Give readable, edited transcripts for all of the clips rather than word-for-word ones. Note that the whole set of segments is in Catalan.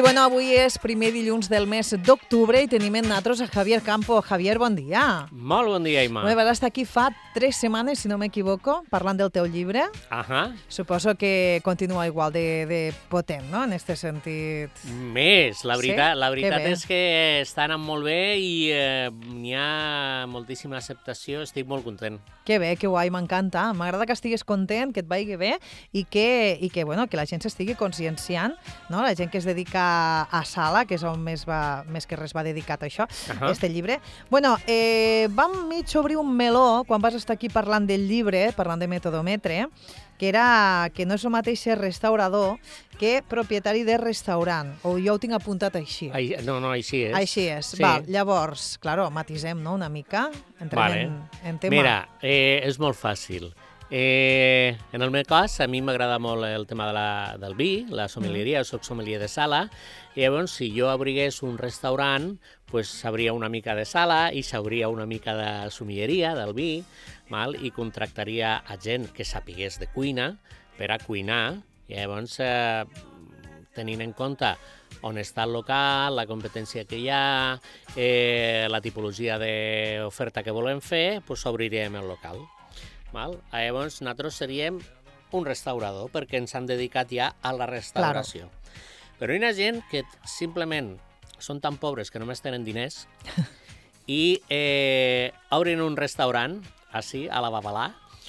bueno, avui és primer dilluns del mes d'octubre i tenim en nosaltres a Javier Campo. Javier, bon dia. Molt bon dia, Imma. Vas estar aquí fa 3 setmanes, si no m'equivoco, parlant del teu llibre. Suposo que continua igual de potent, no?, en aquest sentit. Més, la veritat, Sí? la veritat Que bé. és que està anant molt bé i n'hi ha moltíssima acceptació, estic molt content. Que bé, que guai, m'encanta. M'agrada que estiguis content, que et vagi bé i que la gent s'estigui conscienciant, no?, la gent que es dedica a sala, que és on més que res va dedicat a això, este llibre. Bueno, vam mig obrir un meló quan vas estar aquí parlant del llibre, parlant de Metodometre, que era que no és el mateix ser restaurador que propietari de restaurant. O jo ho tinc apuntat així. No, així és. Així és. Sí. Val, llavors, claro, matisem, no?, una mica. Entrem en tema. Mira, és molt fàcil. En el meu cas, a mi m'agrada molt el tema del vi, la sommelieria, soc sommelier de sala, i llavors, si jo obrigués un restaurant, pues, sabria una mica de sala i sabria una mica de sommelieria, del vi, i contractaria a gent que sapigués de cuina per a cuinar, i llavors, tenint en compte on està el local, la competència que hi ha, la tipologia d'oferta que volem fer, doncs obrirem el local. Llavors, nosaltres seríem un restaurador, perquè ens han dedicat ja a la restauració. Però hi ha gent que simplement són tan pobres que només tenen diners i obrin un restaurant, així, a la Babalà,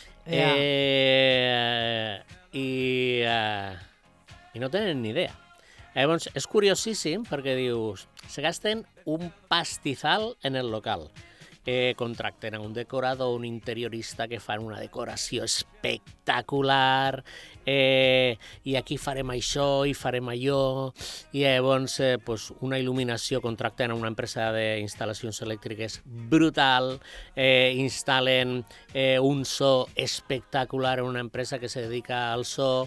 i no tenen ni idea. Llavors, és curiosíssim perquè dius, se gasten un pastizal en el local. Contracten a un decorador, un interiorista que fan una decoració espectacular, i aquí farem això i farem allò, i llavors una il·luminació, contracten a una empresa d'instal·lacions elèctriques brutal, instal·len un so espectacular a una empresa que se dedica al so,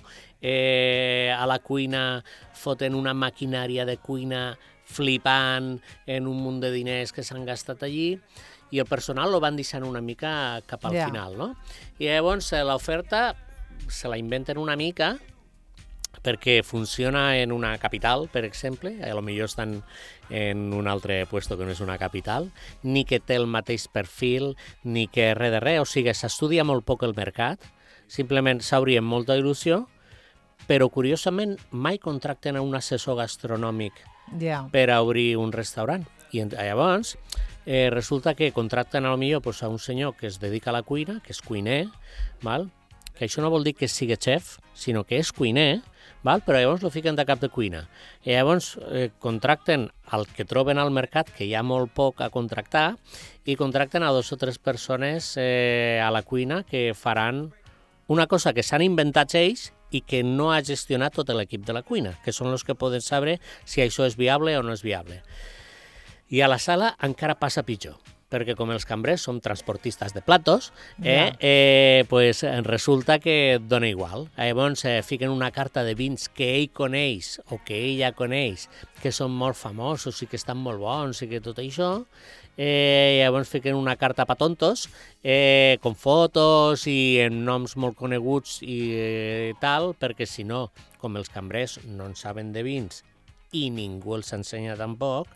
a la cuina foten una maquinària de cuina flipant en un munt de diners que s'han gastat allí, i el personal lo van deixant una mica cap al final, no? I llavors l'oferta se la inventen una mica perquè funciona en una capital, per exemple, potser estan en un altre puesto que no és una capital, ni que té el mateix perfil, ni que res de res, o sigui, s'estudia molt poc el mercat, simplement s'obri amb molta il·lusió, però curiosament mai contracten a un assessor gastronòmic per a obrir un restaurant. I llavors resulta que contracten potser a un senyor que es dedica a la cuina, que és cuiner, que això no vol dir que sigui xef, sinó que és cuiner, però llavors lo fiquen de cap de cuina. I llavors contracten el que troben al mercat, que hi ha molt poc a contractar, i contracten a 2 o 3 persones a la cuina que faran una cosa que s'han inventat ells i que no ha gestionat tot l'equip de la cuina, que són els que poden saber si això és viable o no és viable. I a la sala encara passa pitjor, perquè com els cambrers som transportistes de platos, pues resulta que dona igual. Llavors fiquen una carta de vins que ell coneix o que ella coneix, que són molt famosos i que estan molt bons i que tot això, llavors fiquen una carta pa tontos, con fotos i en noms molt coneguts i tal, perquè si no, com els cambrers no en saben de vins i ningú els ensenya tampoc,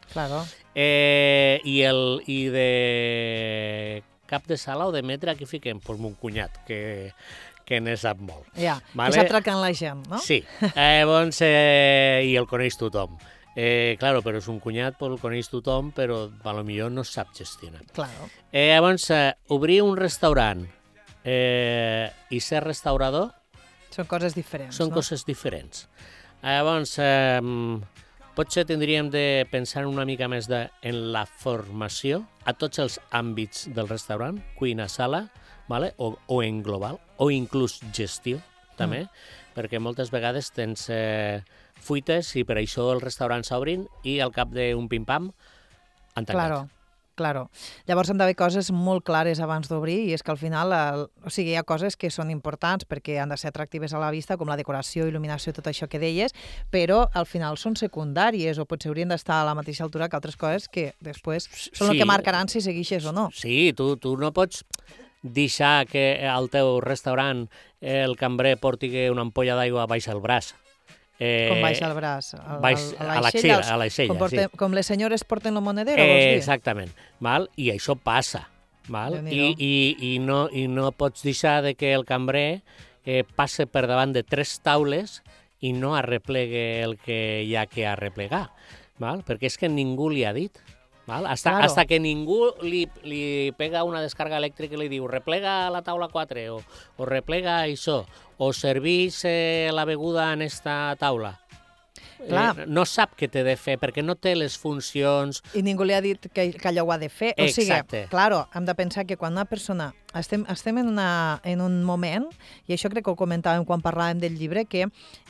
i de cap de sala o de metre aquí fiquem mon cunyat, que ne sap molt. Que s'atraquen la gent, no? Sí, llavors, i el coneix tothom. Claro, però és un cunyat, el coneix tothom, però potser no sap gestionar. Llavors, obrir un restaurant i ser restaurador són coses diferents. Són coses diferents. Llavors, potser tindríem de pensar una mica més en la formació a tots els àmbits del restaurant, cuina, sala, o en global, o inclús gestió, també, perquè moltes vegades tens fuites i per això els restaurants s'obrin i al cap d'un pim-pam han tancat. Claro. Llavors han d'haver coses molt clares abans d'obrir i és que al final hi ha coses que són importants perquè han de ser atractives a la vista, com la decoració, il·luminació, tot això que deies, però al final són secundàries o potser haurien d'estar a la mateixa altura que altres coses que després són el que marcaran si segueixes o no. Sí, tu no pots deixar que al teu restaurant el cambrer porti una ampolla d'aigua baix al braç. Com baixa el braç? A l'aixella, sí. Com les senyores porten el monedero, vols dir? Exactament. Val? I això passa. Val? I no pots deixar de que el cambrer passe per davant de 3 taules i no arreplegue el que hi ha que arreplegar. Val? Perquè és que ningú li ha dit. Val? Hasta que ningú li pega una descarga elèctrica i li diu replega la taula 4 o replega això, o servís la beguda en esta taula. No sap què té de fer perquè no té les funcions. I ningú li ha dit que allò ho ha de fer. O sigui, claro, hem de pensar que quan una persona... Estem en un moment, i això crec que ho comentàvem quan parlàvem del llibre, que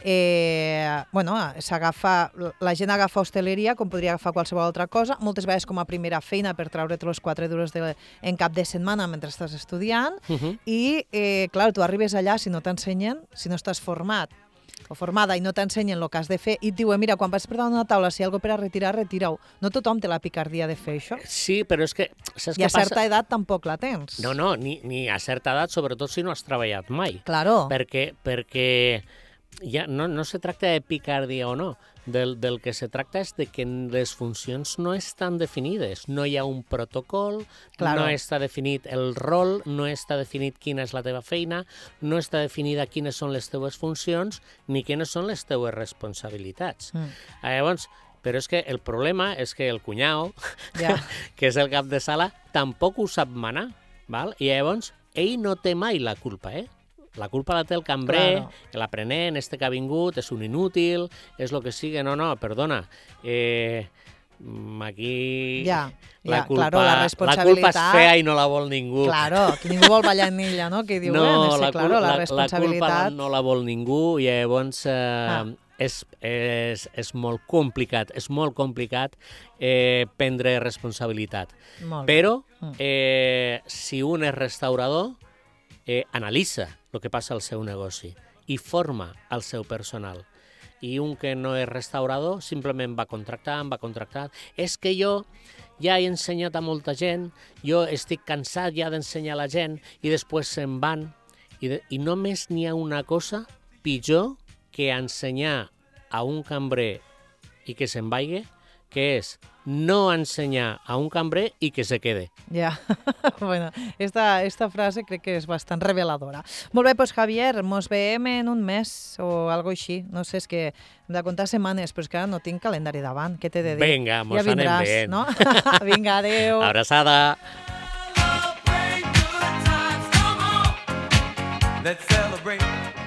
la gent agafa hostaleria com podria agafar qualsevol altra cosa, moltes vegades com a primera feina per treure't els 4 duros en cap de setmana mentre estàs estudiant, i, clar, tu arribes allà, si no t'ensenyen, si no estàs format o formada i no t'ensenyen el que has de fer i et diuen, mira, quan vas per davant d'una taula, si hi ha alguna per a retirar, retira-ho. No tothom té la picardia de fer això. Sí, però és que... I a certa edat tampoc la tens. No, ni a certa edat, sobretot si no has treballat mai. Claro. Perquè ja no se tracta de picardia o no. Del que se tracta és de que les funcions no estan definides. No hi ha un protocol, no està definit el rol, no està definit quina és la teva feina, no està definida quines són les teves funcions ni quines són les teves responsabilitats. Llavors, però és que el problema és que el cunyau, que és el cap de sala, tampoc ho sap manar. Val? I llavors, ell no té mai la culpa, La culpa la té el cambrer, l'aprenent, que ha vingut, és un inútil, és el que sigui. No, perdona. Aquí la culpa és fea i no la vol ningú. Claro, que ningú vol ballar en ella, no? Que diuen, la culpa no la vol ningú i llavors és molt complicat, prendre responsabilitat. Però si un és restaurador, analitza el que passa al seu negoci i forma el seu personal. I un que no és restaurador simplement va contractar. És que jo ja he ensenyat a molta gent, jo estic cansat ja d'ensenyar a la gent i després se'n van. I només n'hi ha una cosa pitjor que ensenyar a un cambrer i que se'n vagi, que és no ensenyar a un cambrer i que se quede. Ja, bueno, esta frase crec que és bastant reveladora. Molt bé, doncs Javier, mos veiem en un mes o algo així. No sé, és que hem de comptar setmanes, però és que ara no tinc calendari davant. Què t'he de dir? Vinga, mos anem bé. No? Vinga, adéu. Abraçada. Let's celebrate.